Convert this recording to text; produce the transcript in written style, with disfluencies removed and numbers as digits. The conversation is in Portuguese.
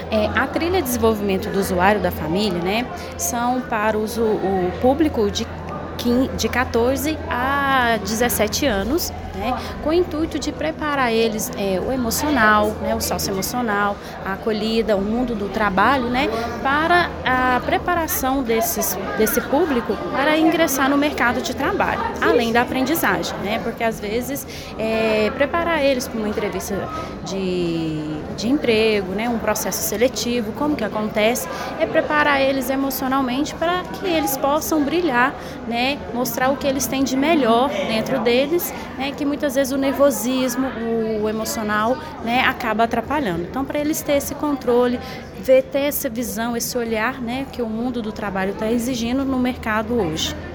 A trilha de desenvolvimento do usuário da família, né, são para o público de 14 a 17 anos, né, com o intuito de preparar eles o emocional, né, o socioemocional, a acolhida, o mundo do trabalho, né, para a preparação desse público para ingressar no mercado de trabalho, além da aprendizagem, né, porque às vezes preparar eles para uma entrevista de emprego, né, um processo seletivo, como que acontece, preparar eles emocionalmente para que eles possam brilhar, né, mostrar o que eles têm de melhor dentro deles, né, que muitas vezes o nervosismo, o emocional, né, acaba atrapalhando. Então, para eles terem esse controle, ter essa visão, esse olhar, né, que o mundo do trabalho está exigindo no mercado hoje.